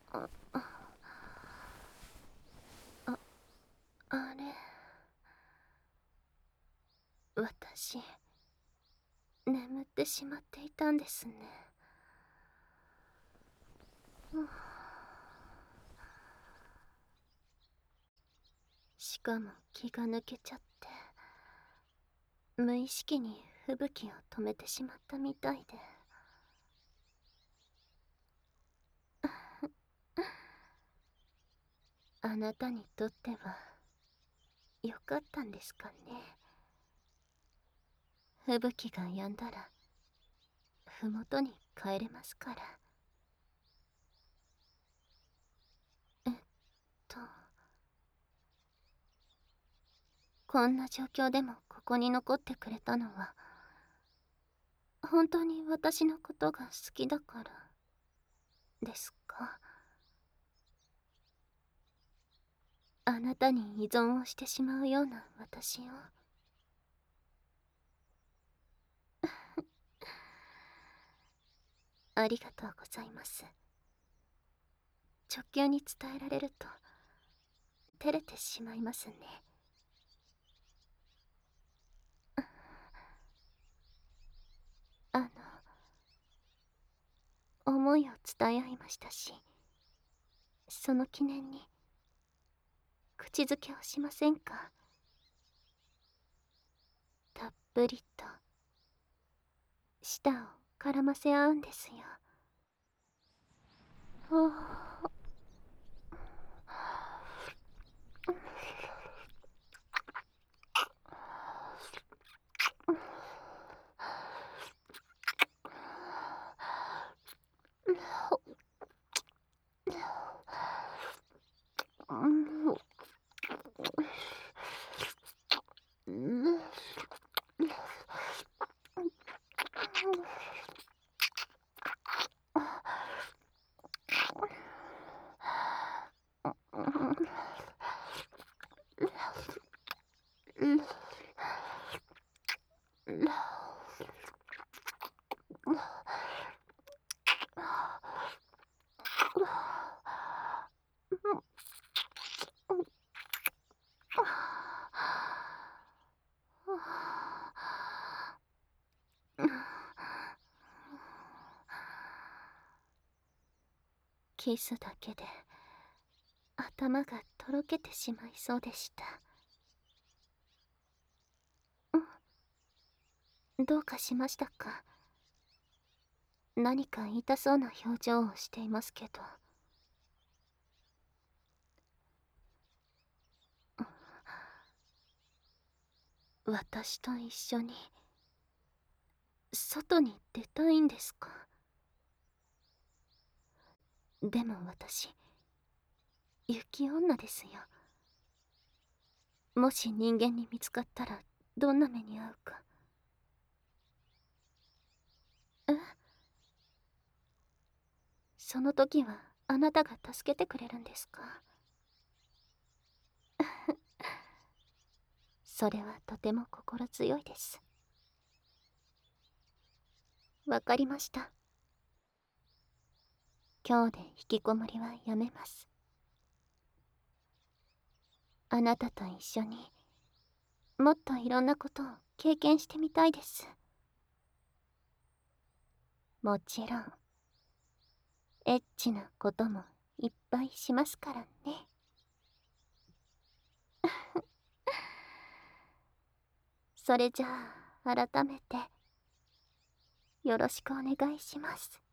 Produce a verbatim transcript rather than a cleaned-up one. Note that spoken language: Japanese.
あ、あ、あれ。私、眠ってしまっていたんですね。しかも気が抜けちゃって、無意識に吹雪を止めてしまったみたいで。あなたにとってはよかったんですかね。吹雪が止んだら麓に帰れますから。えっとこんな状況でもここに残ってくれたのは本当に私のことが好きだからですか？あなたに依存をしてしまうような私を。ありがとうございます。直球に伝えられると照れてしまいますね。あの思いを伝え合いましたし、その記念に口づけをしませんか？たっぷりと舌を絡ませ合うんですよ。ああ。キスだけで頭がとろけてしまいそうでした。どうかしましたか？何か痛そうな表情をしていますけど。私と一緒に外に出たいんですか？でも私雪女ですよ。もし人間に見つかったらどんな目に遭うか。え？その時はあなたが助けてくれるんですか？それはとても心強いです。わかりました。今日で引きこもりはやめます。あなたと一緒にもっといろんなことを経験してみたいです。もちろんエッチなこともいっぱいしますからね。それじゃあ改めてよろしくお願いします。